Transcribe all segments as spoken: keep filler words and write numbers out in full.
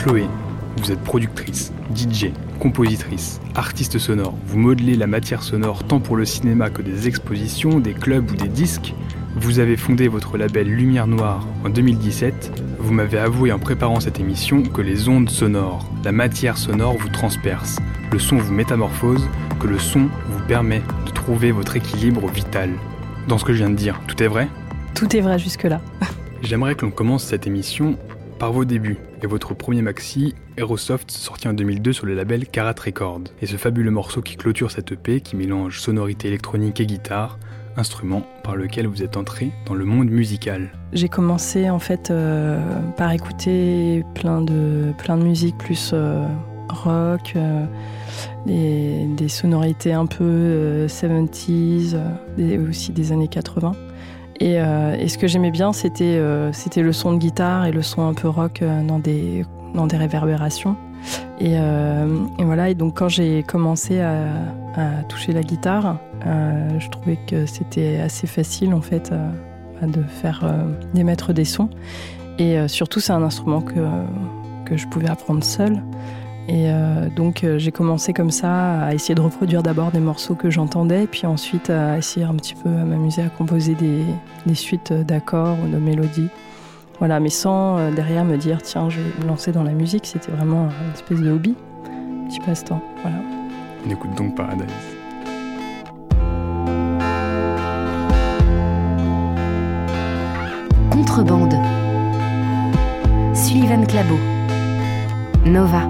Chloé, vous êtes productrice, D J, compositrice, artiste sonore. Vous modelez la matière sonore tant pour le cinéma que des expositions, des clubs ou des disques. Vous avez fondé votre label Lumière Noire en deux mille dix-sept. Vous m'avez avoué en préparant cette émission que les ondes sonores, la matière sonore vous transperce. Le son vous métamorphose, que le son vous permet de trouver votre équilibre vital. Dans ce que je viens de dire, tout est vrai ? Tout est vrai jusque-là. J'aimerais que l'on commence cette émission par vos débuts et votre premier maxi, Aerosoft, sorti en deux mille deux sur le label Karat Records. Et ce fabuleux morceau qui clôture cette E P, qui mélange sonorité électronique et guitare, instrument par lequel vous êtes entré dans le monde musical. J'ai commencé en fait euh, par écouter plein de, plein de musique plus euh, rock, euh, des, des sonorités un peu euh, soixante-dix, euh, et aussi des années quatre-vingts. Et, euh, et ce que j'aimais bien, c'était, euh, c'était le son de guitare et le son un peu rock euh, dans, des, dans des réverbérations. Et, euh, et voilà, et donc quand j'ai commencé à, à toucher la guitare, euh, je trouvais que c'était assez facile en fait euh, de faire euh, d'émettre des sons. Et euh, surtout, c'est un instrument que, que je pouvais apprendre seule. Et euh, donc euh, j'ai commencé comme ça à essayer de reproduire d'abord des morceaux que j'entendais, puis ensuite à essayer un petit peu à m'amuser à composer des, des suites d'accords ou de mélodies. Voilà, mais sans euh, derrière me dire tiens, je vais me lancer dans la musique. C'était vraiment une espèce de hobby, un petit passe-temps. Voilà. On écoute donc Paradise. Contrebande. Sullivan Clabot. Nova.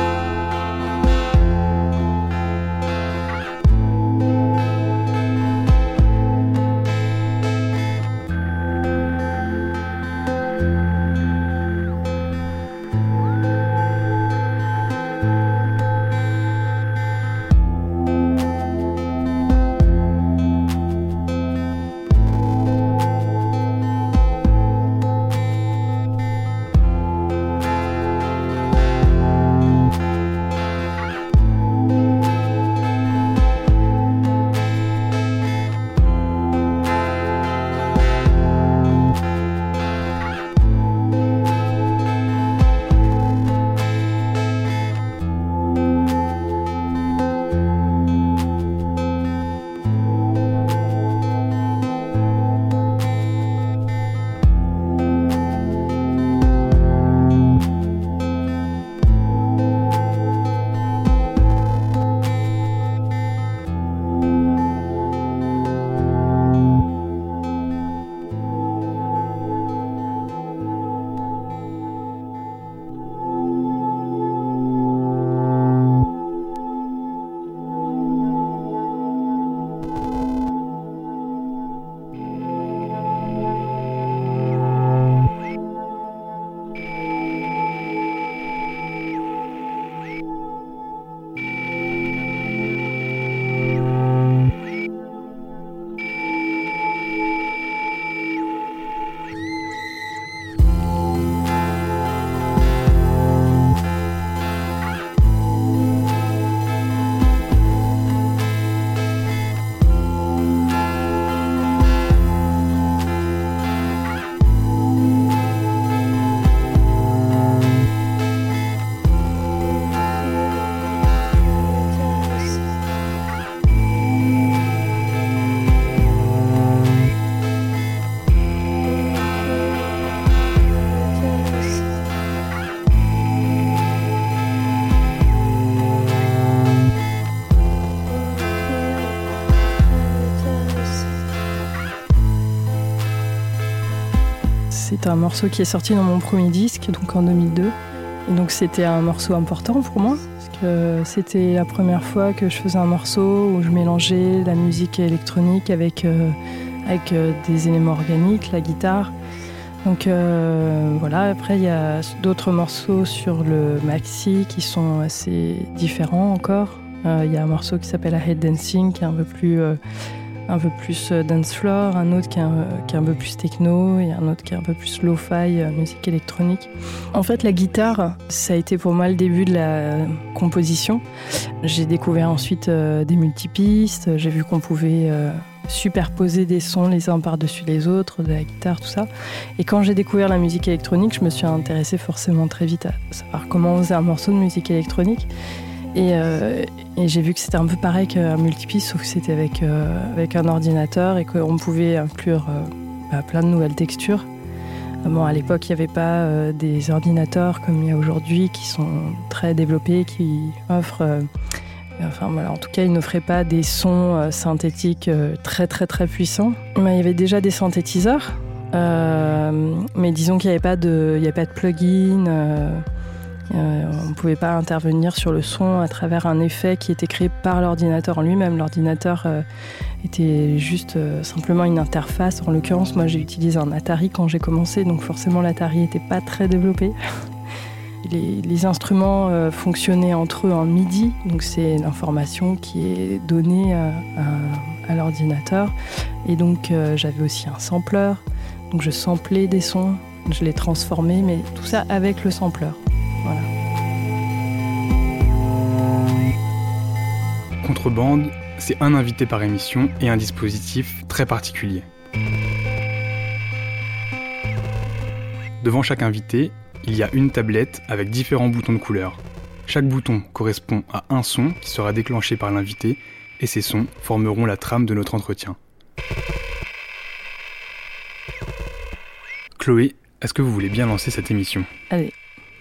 C'est un morceau qui est sorti dans mon premier disque, donc en deux mille deux. Et donc c'était un morceau important pour moi, parce que c'était la première fois que je faisais un morceau où je mélangeais la musique électronique avec, euh, avec euh, des éléments organiques, la guitare. Donc euh, voilà, après il y a d'autres morceaux sur le maxi qui sont assez différents encore. Euh, il y a un morceau qui s'appelle I Hate Dancing, qui est un peu plus... Euh, un peu plus dance floor, un autre qui est un, qui est un peu plus techno et un autre qui est un peu plus lo-fi, musique électronique. En fait, la guitare, ça a été pour moi le début de la composition. J'ai découvert ensuite euh, des multipistes, j'ai vu qu'on pouvait euh, superposer des sons les uns par-dessus les autres, de la guitare, tout ça. Et quand j'ai découvert la musique électronique, je me suis intéressée forcément très vite à savoir comment on faisait un morceau de musique électronique. Et, euh, et j'ai vu que c'était un peu pareil qu'un multipiste, sauf que c'était avec, euh, avec un ordinateur et qu'on pouvait inclure euh, bah, plein de nouvelles textures. Bon, à l'époque, il n'y avait pas euh, des ordinateurs comme il y a aujourd'hui qui sont très développés, qui offrent... Euh, enfin voilà, en tout cas, ils n'offraient pas des sons euh, synthétiques euh, très très très puissants. Mais il y avait déjà des synthétiseurs, euh, mais disons qu'il n'y avait pas de, il n'y avait pas de plugin. Euh, euh, on ne pouvait pas intervenir sur le son à travers un effet qui était créé par l'ordinateur en lui-même. L'ordinateur euh, était juste euh, simplement une interface. En l'occurrence, moi, j'ai utilisé un Atari quand j'ai commencé, donc forcément, l'Atari n'était pas très développé. Les, les instruments euh, fonctionnaient entre eux en MIDI, donc c'est l'information qui est donnée à, à, à l'ordinateur. Et donc euh, j'avais aussi un sampler, donc je samplais des sons, je les transformais, mais tout ça avec le sampler. Voilà. Contrebande, c'est un invité par émission et un dispositif très particulier. Devant chaque invité, il y a une tablette avec différents boutons de couleur. Chaque bouton correspond à un son qui sera déclenché par l'invité et ces sons formeront la trame de notre entretien. Chloé, est-ce que vous voulez bien lancer cette émission ? Allez.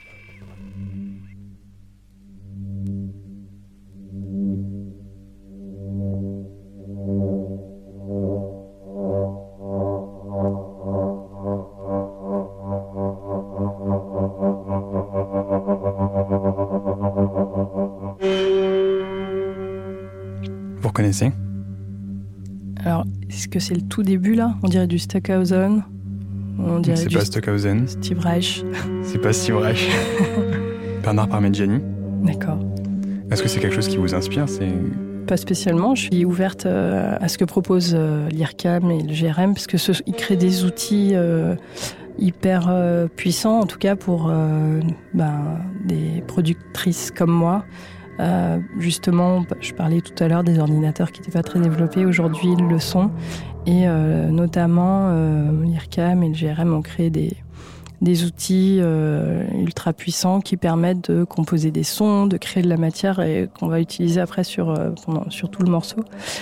Vous reconnaissez ? Alors, est-ce que c'est le tout début là ? On dirait du Stockhausen. On dirait c'est du pas Stockhausen. Steve Reich. C'est pas Steve Reich. Bernard Parmigiani. D'accord. Est-ce que c'est quelque chose qui vous inspire ? C'est... Pas spécialement. Je suis ouverte à ce que propose l'I R C A M et le G R M, parce que ce, ils créent des outils euh, hyper euh, puissants, en tout cas pour euh, ben, des productrices comme moi. Euh, justement, je parlais tout à l'heure des ordinateurs qui n'étaient pas très développés. Aujourd'hui, ils le sont. Et euh, notamment, euh, l'I R C A M et le G R M ont créé des, des outils euh, ultra puissants qui permettent de composer des sons, de créer de la matière et qu'on va utiliser après sur, euh, pendant, sur tout le morceau.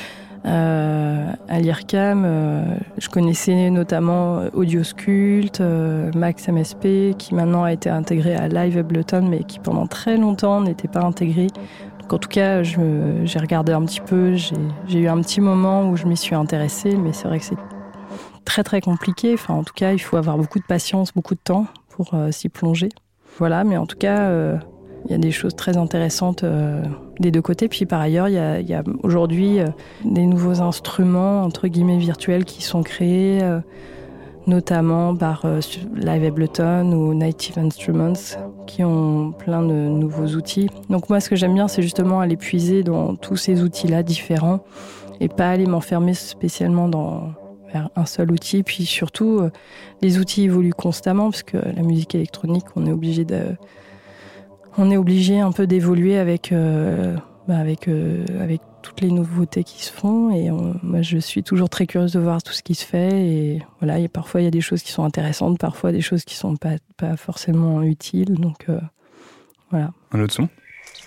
Euh, à l'I R C A M, euh, je connaissais notamment Audioscult, euh, Max M S P, qui maintenant a été intégré à Live Ableton, mais qui pendant très longtemps n'était pas intégré. Donc en tout cas, je, j'ai regardé un petit peu, j'ai, j'ai eu un petit moment où je m'y suis intéressée, mais c'est vrai que c'est très très compliqué. Enfin, en tout cas, il faut avoir beaucoup de patience, beaucoup de temps pour euh, s'y plonger. Voilà, mais en tout cas... Euh, Il y a des choses très intéressantes euh, des deux côtés. Puis par ailleurs, il y a, il y a aujourd'hui euh, des nouveaux instruments, entre guillemets, virtuels qui sont créés, euh, notamment par euh, Live Ableton ou Native Instruments, qui ont plein de nouveaux outils. Donc moi, ce que j'aime bien, c'est justement aller puiser dans tous ces outils-là différents et pas aller m'enfermer spécialement dans vers un seul outil. Puis surtout, euh, les outils évoluent constamment, parce que la musique électronique, on est obligé de... On est obligé un peu d'évoluer avec, euh, bah avec, euh, avec toutes les nouveautés qui se font. Et on, moi, je suis toujours très curieuse de voir tout ce qui se fait. Et voilà, et parfois, il y a des choses qui sont intéressantes, parfois des choses qui ne sont pas, pas forcément utiles. Donc, euh, voilà. Un autre son ?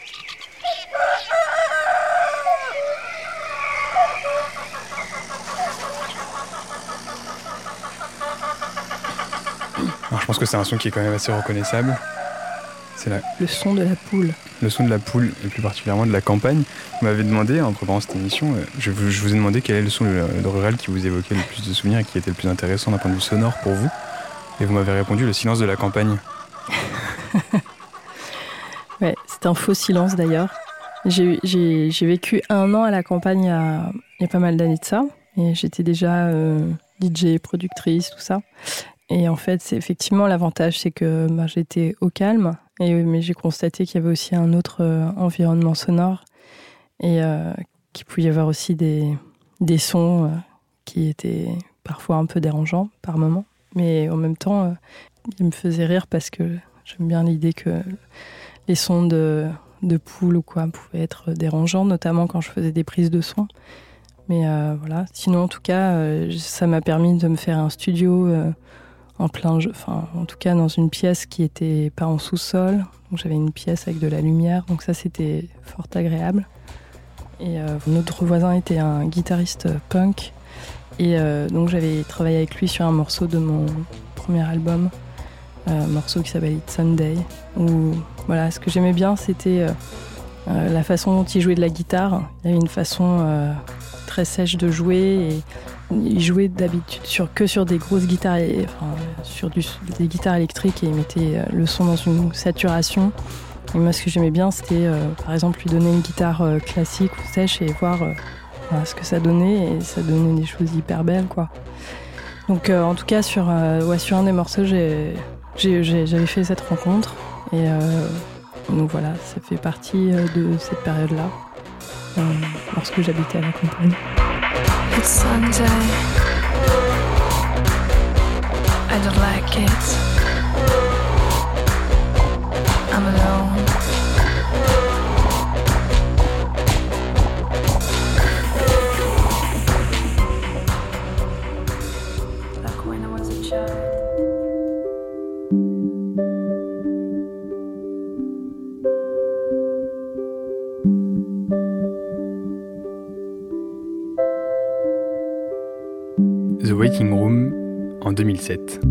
Alors, je pense que c'est un son qui est quand même assez reconnaissable. C'est la... Le son de la poule. Le son de la poule, et plus particulièrement de la campagne. Vous m'avez demandé, en préparant cette émission, je vous, je vous ai demandé quel est le son le, le rural qui vous évoquait le plus de souvenirs et qui était le plus intéressant d'un point de vue sonore pour vous. Et vous m'avez répondu le silence de la campagne. Ouais, c'est un faux silence d'ailleurs. J'ai, j'ai, j'ai vécu un an à la campagne il y a, il y a pas mal d'années de ça. Et j'étais déjà euh, D J, productrice, tout ça. Et en fait, c'est effectivement l'avantage, c'est que bah, j'étais au calme. Et, mais j'ai constaté qu'il y avait aussi un autre euh, environnement sonore et euh, qu'il pouvait y avoir aussi des, des sons euh, qui étaient parfois un peu dérangeants par moments. Mais en même temps, euh, ils me faisaient rire parce que j'aime bien l'idée que les sons de, de poules ou quoi pouvaient être dérangeants, notamment quand je faisais des prises de son. Mais euh, voilà. Sinon, en tout cas, euh, ça m'a permis de me faire un studio euh, en plein jeu. Enfin, en tout cas, dans une pièce qui était pas en sous-sol. Donc, j'avais une pièce avec de la lumière. Donc ça, c'était fort agréable. Et euh, notre voisin était un guitariste punk. Et euh, donc, j'avais travaillé avec lui sur un morceau de mon premier album. Un morceau qui s'appelle It's Sunday. Où, voilà, ce que j'aimais bien, c'était euh, euh, la façon dont il jouait de la guitare. Il y avait une façon... Euh, très sèche de jouer et il jouait d'habitude sur, que sur des grosses guitares, et, enfin, sur du, des guitares électriques et il mettait le son dans une saturation. Et moi ce que j'aimais bien c'était euh, par exemple lui donner une guitare euh, classique ou sèche et voir euh, voilà, ce que ça donnait et ça donnait des choses hyper belles quoi. Donc euh, en tout cas sur, euh, ouais, sur un des morceaux j'ai, j'ai, j'ai, j'avais fait cette rencontre et euh, donc voilà ça fait partie euh, de cette période là. Euh, lorsque j'habitais à la campagne. It's Sunday. I don't like it. I'm alone. Like when I was a child. The Waiting Room en deux mille sept.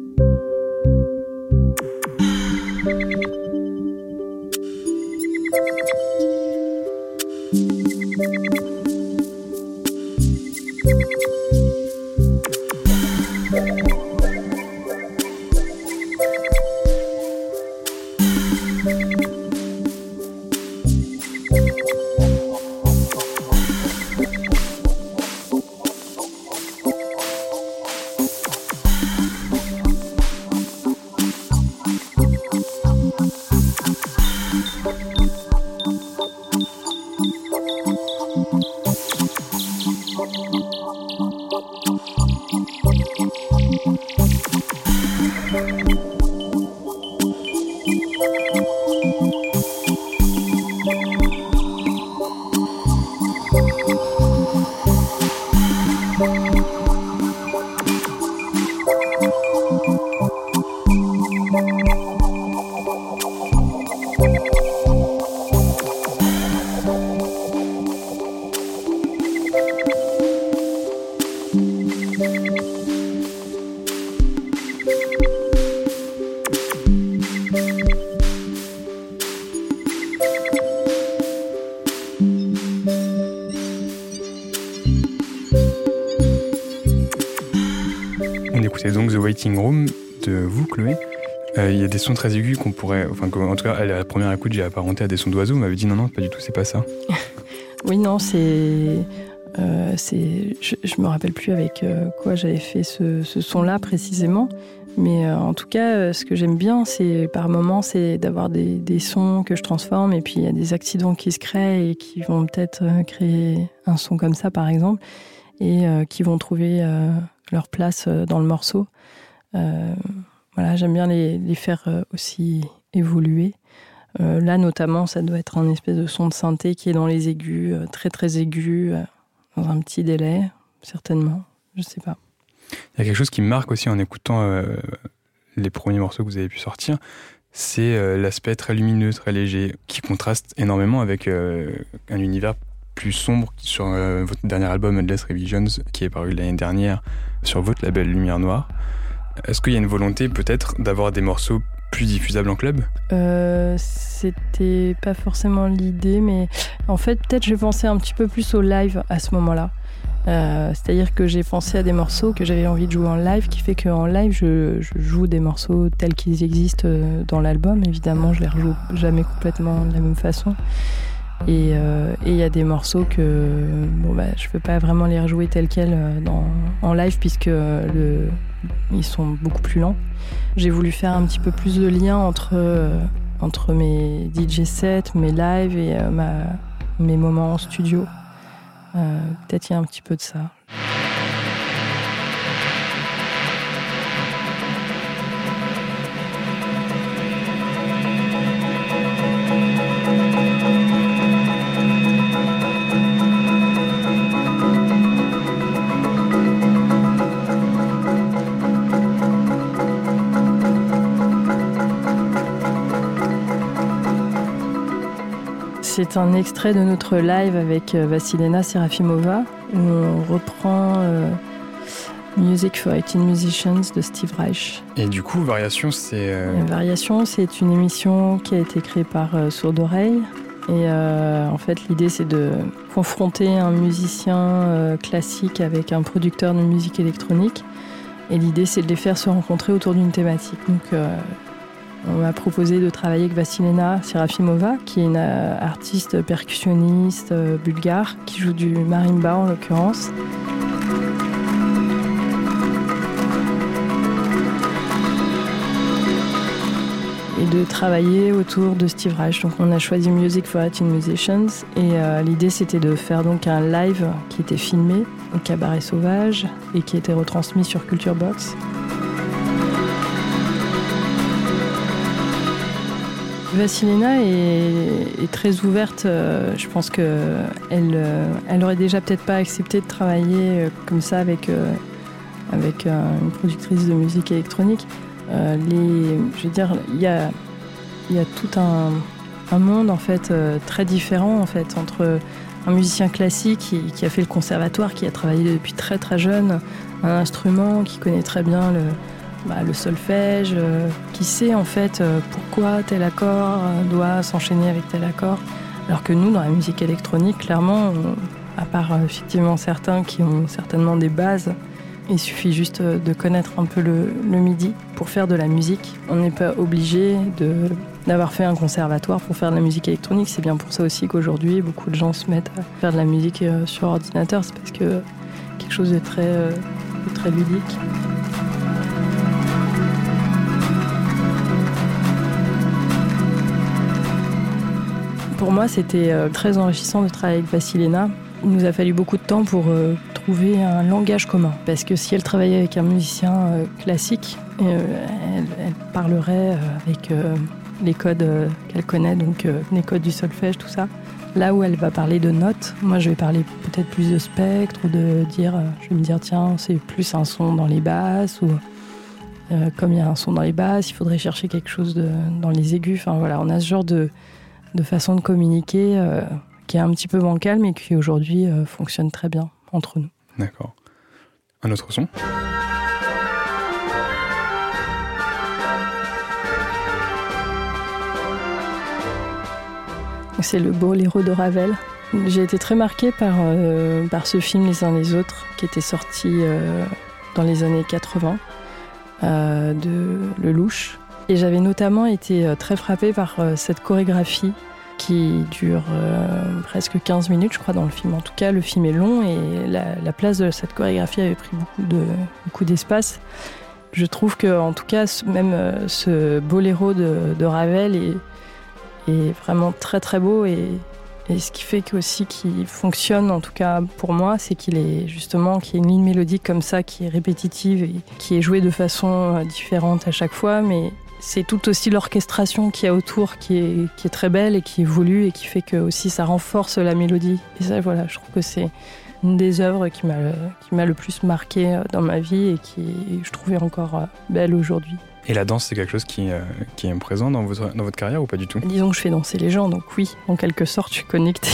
C'est donc The Waiting Room de vous, Chloé. Il euh, y a des sons très aigus qu'on pourrait... Enfin, en tout cas, à la première écoute, j'ai apparenté à des sons d'oiseaux. On m'avait dit non, non, pas du tout, c'est pas ça. Oui, non, c'est... Euh, c'est je, je me rappelle plus avec euh, quoi j'avais fait ce, ce son-là précisément. Mais euh, en tout cas, euh, ce que j'aime bien, c'est par moments, c'est d'avoir des, des sons que je transforme. Et puis, il y a des accidents qui se créent et qui vont peut-être euh, créer un son comme ça, par exemple. Et euh, qui vont trouver... Euh, leur place dans le morceau. Euh, voilà, j'aime bien les, les faire aussi évoluer. Euh, là, notamment, ça doit être un espèce de son de synthé qui est dans les aigus, très très aigus, dans un petit délai, certainement. Je sais pas. Il y a quelque chose qui me marque aussi en écoutant euh, les premiers morceaux que vous avez pu sortir, c'est euh, l'aspect très lumineux, très léger, qui contraste énormément avec euh, un univers plus sombre sur euh, votre dernier album Endless Revisions qui est paru l'année dernière sur votre label Lumière Noire. Est-ce qu'il y a une volonté peut-être d'avoir des morceaux plus diffusables en club ? euh, C'était pas forcément l'idée, mais en fait peut-être j'ai pensé un petit peu plus au live à ce moment-là. Euh, c'est-à-dire que j'ai pensé à des morceaux que j'avais envie de jouer en live, qui fait qu'en live je, je joue des morceaux tels qu'ils existent dans l'album. Évidemment je les rejoue jamais complètement de la même façon. Et il euh, y a des morceaux que bon, bah, je ne peux pas vraiment les rejouer tels quels dans, en live puisque le, ils sont beaucoup plus lents. J'ai voulu faire un petit peu plus de lien entre, euh, entre mes D J sets, mes lives et euh, ma, mes moments en studio. Euh, peut-être il y a un petit peu de ça. C'est un extrait de notre live avec Vassilena Serafimova où on reprend euh, Music for eighteen Musicians de Steve Reich. Et du coup, Variation, c'est... Euh... Variation, c'est une émission qui a été créée par euh, Sourde Oreille. Et euh, en fait, l'idée, c'est de confronter un musicien euh, classique avec un producteur de musique électronique. Et l'idée, c'est de les faire se rencontrer autour d'une thématique. Donc, euh, on m'a proposé de travailler avec Vassilena Serafimova, qui est une euh, artiste percussionniste euh, bulgare, qui joue du marimba en l'occurrence. Et de travailler autour de Steve Reich. Donc on a choisi Music for eighteen Musicians et euh, l'idée c'était de faire donc un live qui était filmé au Cabaret Sauvage et qui était retransmis sur Culture Box. Vassilena est, est très ouverte. Euh, je pense qu'elle euh, elle aurait déjà peut-être pas accepté de travailler euh, comme ça avec, euh, avec euh, une productrice de musique électronique. Euh, les, je veux dire, il y a, y a tout un, un monde en fait euh, très différent en fait entre un musicien classique qui, qui a fait le conservatoire, qui a travaillé depuis très très jeune un instrument, qui connaît très bien le, bah, le solfège, euh, qui sait en fait euh, pourquoi tel accord doit s'enchaîner avec tel accord, alors que nous dans la musique électronique, clairement, on, à part euh, effectivement certains qui ont certainement des bases. Il suffit juste de connaître un peu le, le midi pour faire de la musique. On n'est pas obligé de, d'avoir fait un conservatoire pour faire de la musique électronique. C'est bien pour ça aussi qu'aujourd'hui, beaucoup de gens se mettent à faire de la musique sur ordinateur. C'est parce que quelque chose de très, de très ludique. Pour moi, c'était très enrichissant de travailler avec Vassilena. Il nous a fallu beaucoup de temps pour euh, trouver un langage commun. Parce que si elle travaillait avec un musicien euh, classique, euh, elle, elle parlerait euh, avec euh, les codes euh, qu'elle connaît, donc euh, les codes du solfège, tout ça. Là où elle va parler de notes, moi je vais parler peut-être plus de spectre, ou de dire, euh, je vais me dire tiens, c'est plus un son dans les basses, ou euh, comme il y a un son dans les basses, il faudrait chercher quelque chose de, dans les aigus. Enfin voilà, on a ce genre de, de façon de communiquer euh, qui est un petit peu bancal, mais qui aujourd'hui euh, fonctionne très bien entre nous. D'accord. Un autre son ? C'est le Boléro de Ravel. J'ai été très marquée par, euh, par ce film Les uns les autres, qui était sorti euh, dans les années quatre-vingts, euh, de Lelouch. Et j'avais notamment été euh, très frappée par euh, cette chorégraphie qui dure euh, presque quinze minutes, je crois, dans le film. En tout cas, le film est long et la, la place de cette chorégraphie avait pris beaucoup, de, beaucoup d'espace. Je trouve que, en tout cas, même euh, ce boléro de, de Ravel est, est vraiment très très beau et, et ce qui fait que aussi qu'il fonctionne, en tout cas pour moi, c'est qu'il est justement qu'il y a une ligne mélodique comme ça qui est répétitive et qui est jouée de façon différente à chaque fois, mais c'est tout aussi l'orchestration qu'il y a autour qui est, qui est très belle et qui évolue et qui fait que aussi ça renforce la mélodie. Et ça, voilà, je trouve que c'est une des œuvres qui m'a, qui m'a le plus marqué dans ma vie et qui, je trouvais encore belle aujourd'hui. Et la danse, c'est quelque chose qui, euh, qui est présent dans votre, dans votre carrière ou pas du tout ? Disons que je fais danser les gens, donc oui, en quelque sorte, je suis connectée.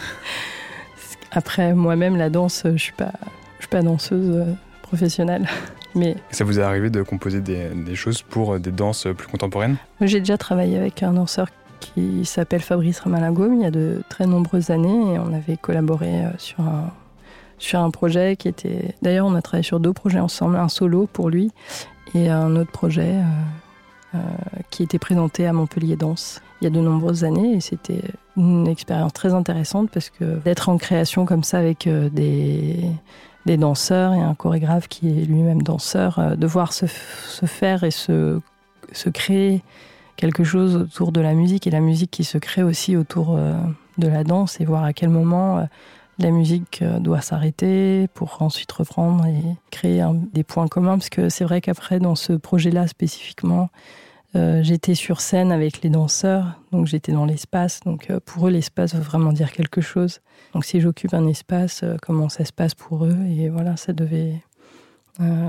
Après, moi-même, la danse, je ne suis pas, je suis pas danseuse professionnelle. Mais ça vous est arrivé de composer des, des choses pour des danses plus contemporaines ? J'ai déjà travaillé avec un danseur qui s'appelle Fabrice Ramalingaume il y a de très nombreuses années et on avait collaboré sur un, sur un projet qui était... D'ailleurs, on a travaillé sur deux projets ensemble, un solo pour lui et un autre projet euh, euh, qui était présenté à Montpellier Danse il y a de nombreuses années et c'était une expérience très intéressante parce que d'être en création comme ça avec euh, des... des danseurs et un chorégraphe qui est lui-même danseur, euh, de voir se, se faire et se, se créer quelque chose autour de la musique et la musique qui se crée aussi autour euh, de la danse et voir à quel moment euh, la musique euh, doit s'arrêter pour ensuite reprendre et créer un, des points communs. Parce que c'est vrai qu'après, dans ce projet-là spécifiquement, euh, j'étais sur scène avec les danseurs, donc j'étais dans l'espace. Donc euh, pour eux, l'espace veut vraiment dire quelque chose. Donc si j'occupe un espace, euh, comment ça se passe pour eux ? Et voilà, ça devait... Euh,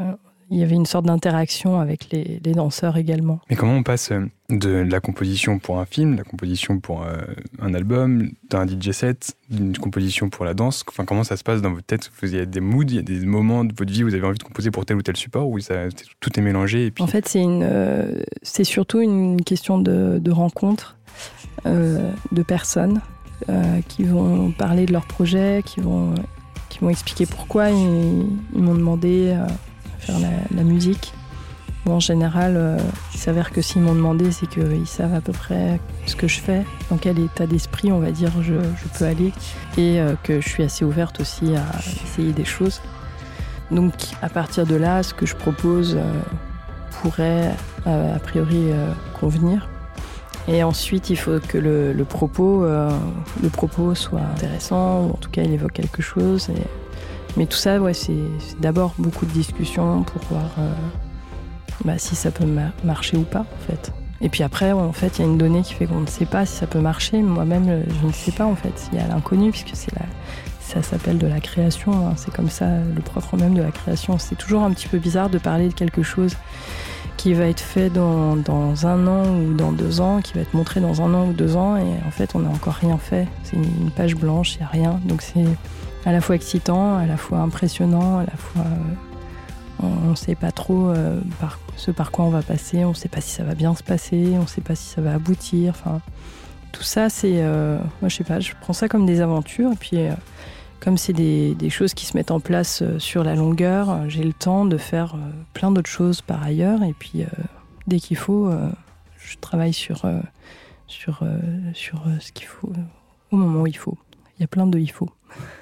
il y avait une sorte d'interaction avec les, les danseurs également. Mais comment on passe de la composition pour un film, la composition pour euh, un album, d'un D J set, d'une composition pour la danse, enfin, comment ça se passe dans votre tête? Il y a des moods, il y a des moments de votre vie où vous avez envie de composer pour tel ou tel support, où ça, tout est mélangé et puis... En fait, c'est, une, euh, c'est surtout une question de, de rencontre euh, de personnes euh, qui vont parler de leur projet, qui vont, qui vont expliquer pourquoi ils, ils m'ont demandé à faire la, la musique. Bon, en général, euh, il s'avère que s'ils m'ont demandé, c'est qu'ils savent à peu près ce que je fais, dans quel état d'esprit, on va dire, je, je peux aller, et euh, que je suis assez ouverte aussi à essayer des choses. Donc, à partir de là, ce que je propose euh, pourrait, euh, a priori, euh, convenir. Et ensuite, il faut que le, le, propos, euh, le propos soit intéressant, ou en tout cas, il évoque quelque chose. Et... Mais tout ça, ouais, c'est, c'est d'abord beaucoup de discussions pour voir... Euh, Bah, si ça peut ma- marcher ou pas, en fait. Et puis après, en fait, il y a une donnée qui fait qu'on ne sait pas si ça peut marcher. Moi-même, je ne sais pas, en fait. Il y a l'inconnu, puisque c'est la... ça s'appelle de la création. Hein. C'est comme ça, le propre même de la création. C'est toujours un petit peu bizarre de parler de quelque chose qui va être fait dans, dans un an ou dans deux ans, qui va être montré dans un an ou deux ans, et en fait, on n'a encore rien fait. C'est une, une page blanche, il n'y a rien. Donc c'est à la fois excitant, à la fois impressionnant, à la fois... Euh, on ne sait pas trop euh, par, ce par quoi on va passer, on ne sait pas si ça va bien se passer, on ne sait pas si ça va aboutir. Enfin, tout ça, c'est... Euh, moi, je sais pas, je prends ça comme des aventures. Et puis, euh, comme c'est des, des choses qui se mettent en place euh, sur la longueur, euh, j'ai le temps de faire euh, plein d'autres choses par ailleurs. Et puis, euh, dès qu'il faut, euh, je travaille sur, euh, sur, euh, sur euh, ce qu'il faut, euh, au moment où il faut. Il y a plein de « il faut ».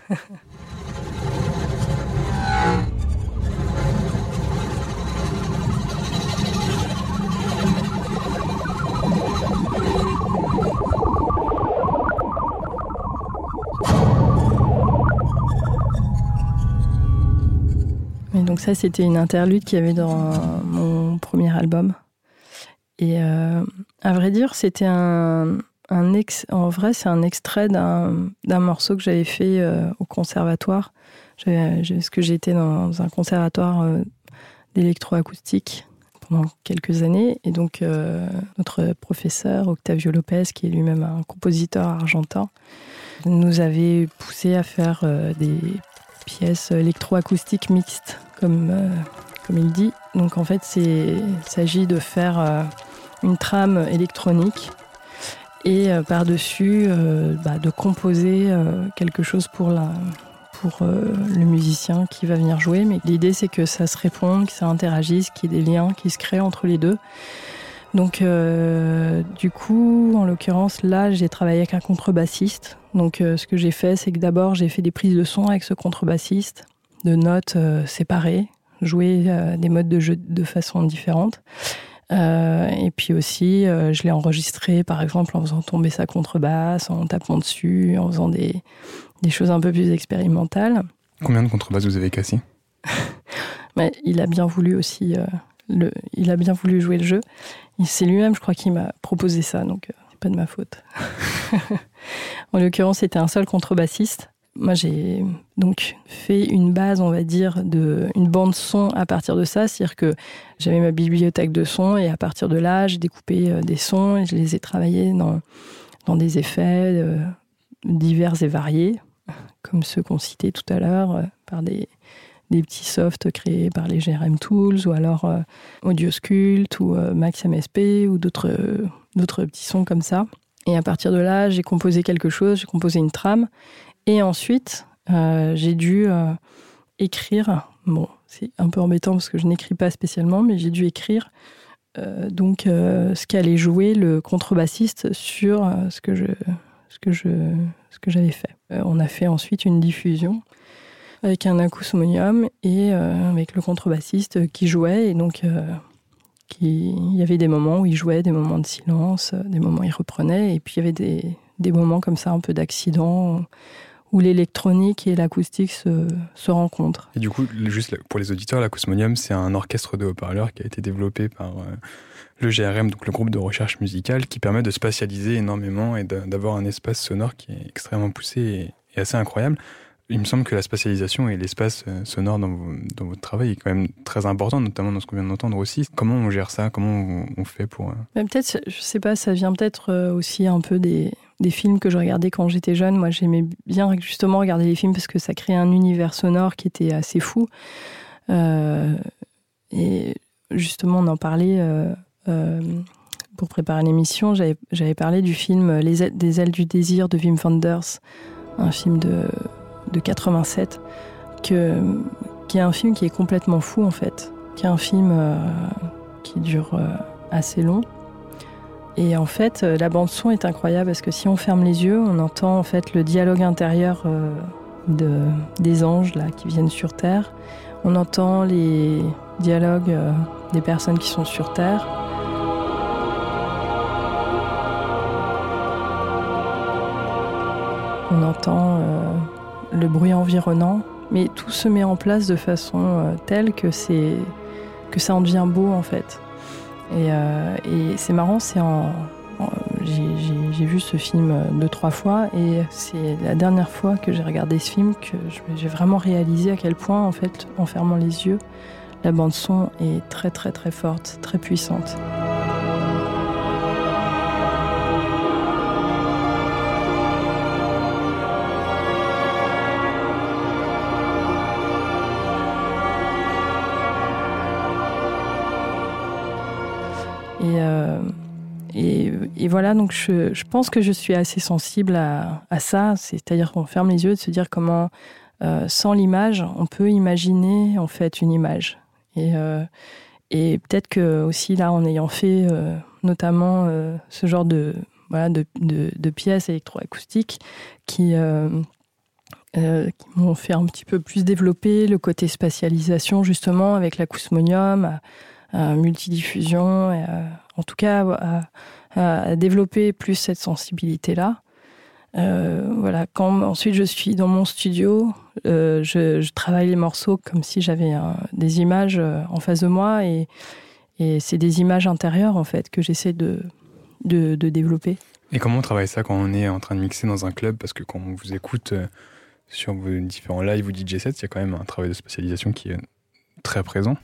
Et donc ça, c'était une interlude qu'il y avait dans mon premier album. Et euh, à vrai dire, c'était un, un ex... en vrai, c'est un extrait d'un, d'un morceau que j'avais fait euh, au conservatoire. J'avais, parce que j'étais dans un conservatoire euh, d'électroacoustique pendant quelques années. Et donc, euh, notre professeur, Octavio Lopez, qui est lui-même un compositeur argentin, nous avait poussé à faire euh, des pièces électroacoustiques mixtes, comme, euh, comme il dit. Donc en fait, c'est, il s'agit de faire euh, une trame électronique et euh, par-dessus, euh, bah, de composer euh, quelque chose pour, la, pour euh, le musicien qui va venir jouer. Mais l'idée, c'est que ça se réponde, que ça interagisse, qu'il y ait des liens qui se créent entre les deux. Donc euh, du coup, en l'occurrence, là, j'ai travaillé avec un contrebassiste. Donc euh, ce que j'ai fait, c'est que d'abord, j'ai fait des prises de son avec ce contrebassiste, de notes euh, séparées, jouer euh, des modes de jeu de façon différente. Euh, et puis aussi, euh, je l'ai enregistré, par exemple, en faisant tomber sa contrebasse, en tapant dessus, en faisant des, des choses un peu plus expérimentales. Combien de contrebasses vous avez cassé? Mais il a bien voulu aussi, euh, le, il a bien voulu jouer le jeu. Et c'est lui-même, je crois, qui m'a proposé ça, donc euh, c'est pas de ma faute. En l'occurrence, c'était un seul contrebassiste. Moi, j'ai donc fait une base, on va dire, de, une bande son à partir de ça. C'est-à-dire que j'avais ma bibliothèque de sons et à partir de là, j'ai découpé euh, des sons et je les ai travaillés dans, dans des effets euh, divers et variés, comme ceux qu'on citait tout à l'heure, euh, par des, des petits softs créés par les G R M Tools ou alors euh, Audioscult ou euh, Max M S P ou d'autres, euh, d'autres petits sons comme ça. Et à partir de là, j'ai composé quelque chose, j'ai composé une trame. Et ensuite, euh, j'ai dû euh, écrire. Bon, c'est un peu embêtant parce que je n'écris pas spécialement, mais j'ai dû écrire euh, donc euh, ce qu'allait jouer le contrebassiste sur euh, ce que je, ce que je, ce que j'avais fait. Euh, on a fait ensuite une diffusion avec un acousmonium et euh, avec le contrebassiste qui jouait. Et donc, euh, qui, il y avait des moments où il jouait, des moments de silence, des moments où il reprenait. Et puis, il y avait des, des moments comme ça, un peu d'accident, où l'électronique et l'acoustique se, se rencontrent. Et du coup, juste pour les auditeurs, l'acousmonium, c'est un orchestre de haut-parleurs qui a été développé par euh, le G R M, donc le groupe de recherche musicale, qui permet de spatialiser énormément et de, d'avoir un espace sonore qui est extrêmement poussé et, et assez incroyable. il me semble que la spatialisation et l'espace euh, sonore dans, vos, dans votre travail est quand même très important, notamment dans ce qu'on vient d'entendre aussi. Comment on gère ça? Comment on, on fait pour... Euh... Mais peut-être, je sais pas, ça vient peut-être euh, aussi un peu des, des films que je regardais quand j'étais jeune. Moi, j'aimais bien justement regarder les films parce que ça créait un univers sonore qui était assez fou. Euh, et justement, on en parlait... Euh, euh, pour préparer l'émission, j'avais, j'avais parlé du film Les ailes, des ailes du désir de Wim Wenders, un film de, de quatre-vingt-sept, que, qui est un film qui est complètement fou en fait, qui est un film euh, qui dure euh, assez long. Et en fait, la bande son est incroyable parce que si on ferme les yeux, on entend en fait le dialogue intérieur euh, de, des anges là qui viennent sur Terre. On entend les dialogues euh, des personnes qui sont sur Terre. On entend euh, le bruit environnant, mais tout se met en place de façon euh, telle que, c'est, que ça en devient beau en fait. Et, euh, et c'est marrant, c'est en, en, j'ai, j'ai, j'ai vu ce film deux, trois fois et c'est la dernière fois que j'ai regardé ce film que j'ai vraiment réalisé à quel point, en fait, en fermant les yeux, la bande son est très très très forte, très puissante. Et, euh, et, et voilà, donc je, je pense que je suis assez sensible à, à ça, c'est-à-dire qu'on ferme les yeux et de se dire comment, euh, sans l'image, on peut imaginer en fait une image. Et, euh, et peut-être que aussi là, en ayant fait euh, notamment euh, ce genre de, voilà, de, de, de pièces électroacoustiques qui, euh, euh, qui m'ont fait un petit peu plus développer le côté spatialisation justement avec l'acousmonium, à multidiffusion, et à, en tout cas à, à développer plus cette sensibilité-là. Euh, voilà. Quand ensuite je suis dans mon studio, euh, je, je travaille les morceaux comme si j'avais un, des images en face de moi et, et c'est des images intérieures en fait que j'essaie de, de, de développer. Et comment on travaille ça quand on est en train de mixer dans un club? Parce que quand on vous écoute euh, sur vos différents lives ou D J sets, il y a quand même un travail de spatialisation qui est très présent.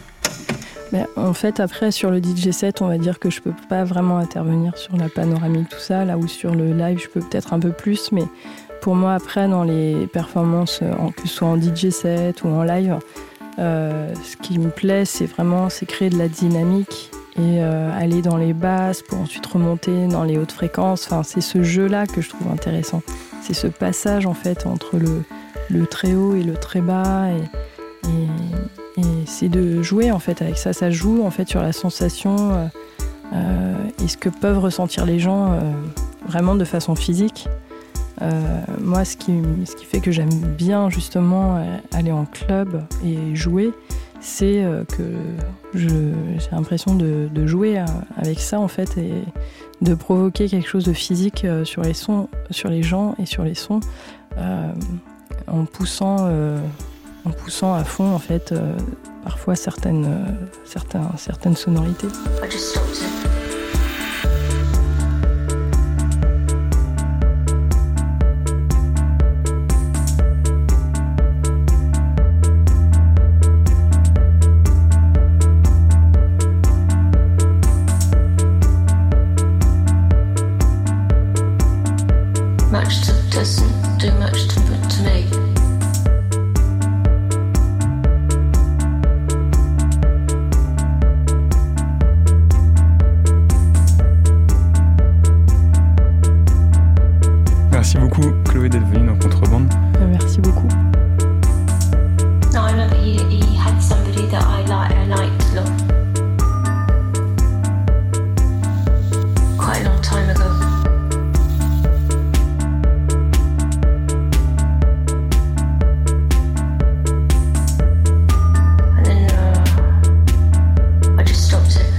Mais en fait, après, sur le D J set, on va dire que je peux pas vraiment intervenir sur la panoramique, tout ça, là où sur le live, je peux peut-être un peu plus, mais pour moi, après, dans les performances, que ce soit en D J set ou en live, euh, ce qui me plaît, c'est vraiment c'est créer de la dynamique et euh, aller dans les basses pour ensuite remonter dans les hautes fréquences. Enfin, c'est ce jeu-là que je trouve intéressant. C'est ce passage, en fait, entre le, le très haut et le très bas et... et Et c'est de jouer en fait avec ça. Ça joue en fait sur la sensation euh, euh, et ce que peuvent ressentir les gens euh, vraiment de façon physique. Euh, moi, ce qui, ce qui fait que j'aime bien justement aller en club et jouer, c'est euh, que je, j'ai l'impression de, de jouer avec ça en fait et de provoquer quelque chose de physique sur les sons, sur les gens et sur les sons, euh, en poussant. Euh, en poussant à fond, en fait, euh, parfois certaines, euh, certains, certaines sonorités. Much doesn't do much to, to me. Merci beaucoup Chloé d'être venue dans Contrebande. Merci beaucoup. No, I remember he, he had somebody that I like, I liked a lot. Quite a long time ago. And then uh, I just stopped it.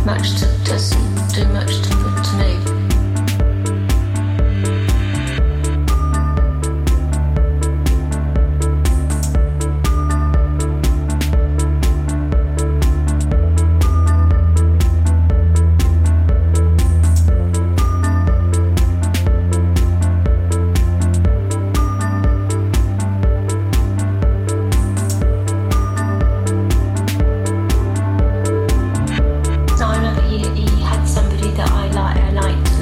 much to, doesn't do much to, to me. No, I remember he, he had somebody that I like, I liked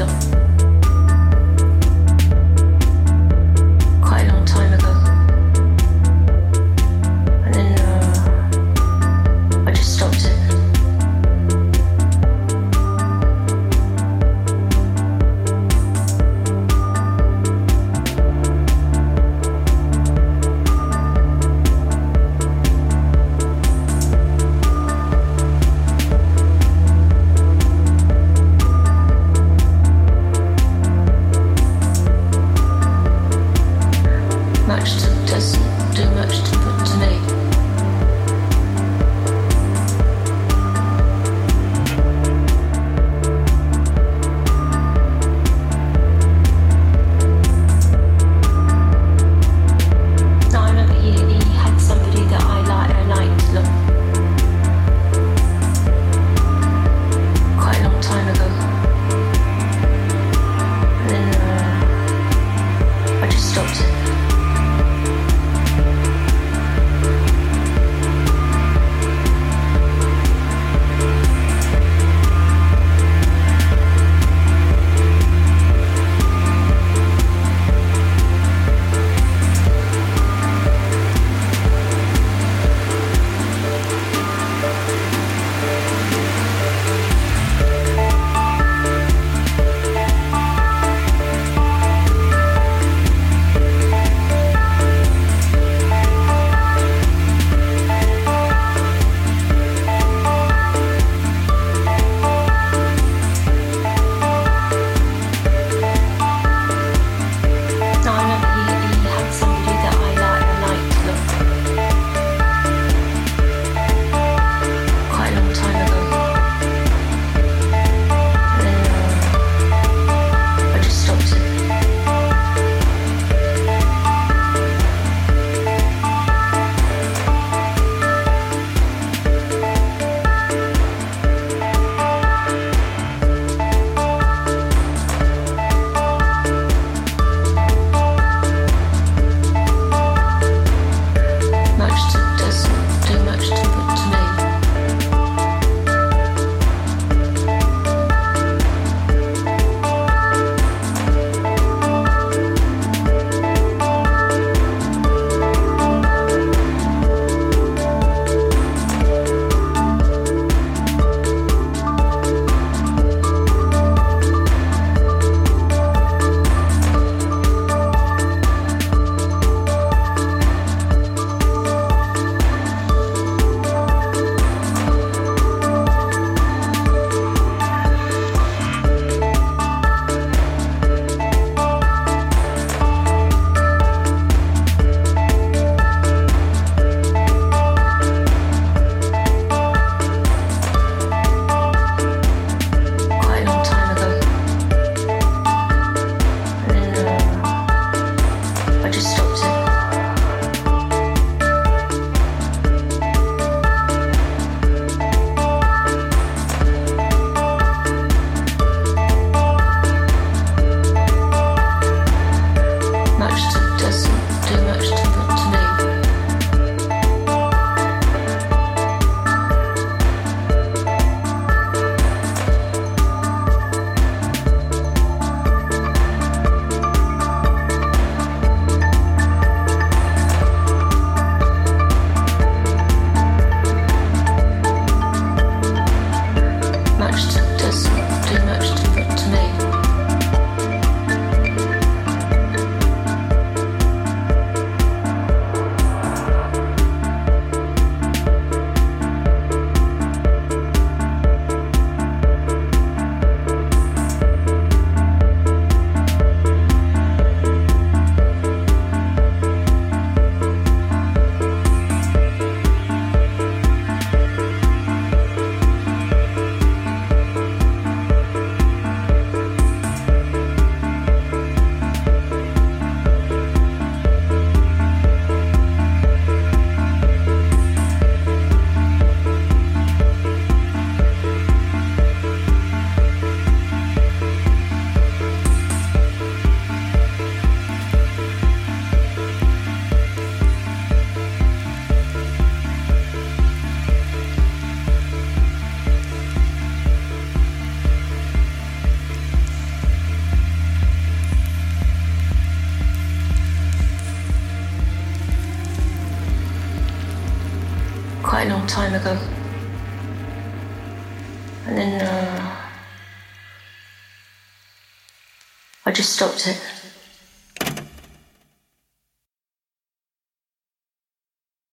time ago. And then uh, I just stopped it.